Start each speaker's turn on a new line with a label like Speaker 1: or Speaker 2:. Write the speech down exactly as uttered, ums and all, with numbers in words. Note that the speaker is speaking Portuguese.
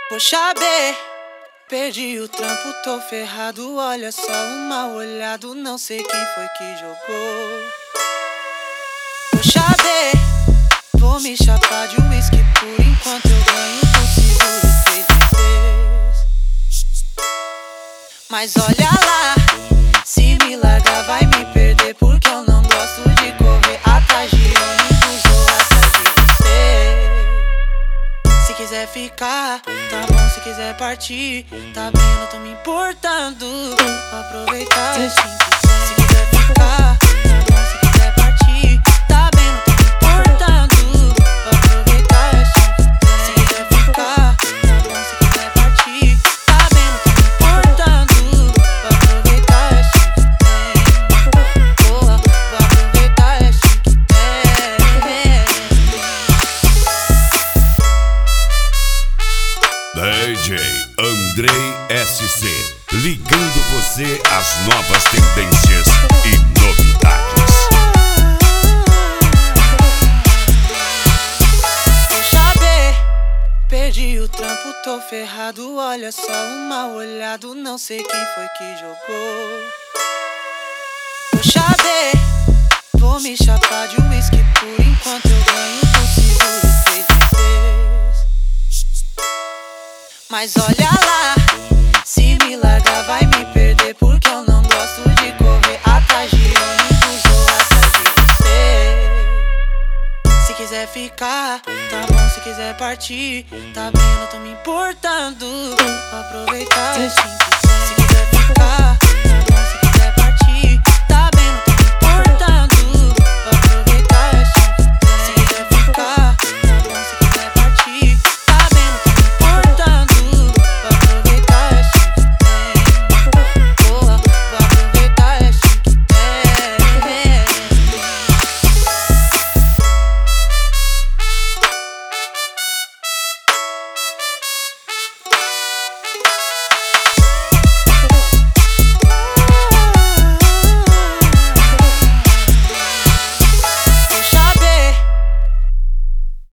Speaker 1: Poxa B, perdi o trampo, tô ferrado. Olha só, um mal olhado, não sei quem foi que jogou. Poxa B, vou me chapar de uísque por enquanto eu ganho com seguro três vezes. Mas olha lá, se me largar vai me perder, porque eu não gosto de correr atrás de ônibus ou atrás de você. Se quiser ficar, tá bom, se quiser partir, tá bem, eu não tô me importando. Vou aproveitar assim que se quiser ficar, tá bom, se quiser partir, tá bem, eu não tô me importando. Vou aproveitar assim que se quiser ficar, tá bom, se quiser partir, tá bem, eu não tô me importando. Vou aproveitar assim que tem, boa, vou aproveitar assim que tem.
Speaker 2: D J Andrei S C, ligando você às novas tendências e novidades.
Speaker 1: Poxa B, perdi o trampo, tô ferrado. Olha só, um mal olhado, não sei quem foi que jogou. Poxa B, vou me chapar de uísque por enquanto eu ganho com seguro três vezes. Mas olha lá, se me largar vai me perder, porque eu não gosto de correr atrás de ônibus ou atrás de você. Se quiser ficar, tá bom, se quiser partir, tá bem, eu não tô me importando. Vou aproveitar assim que se quiser ficar,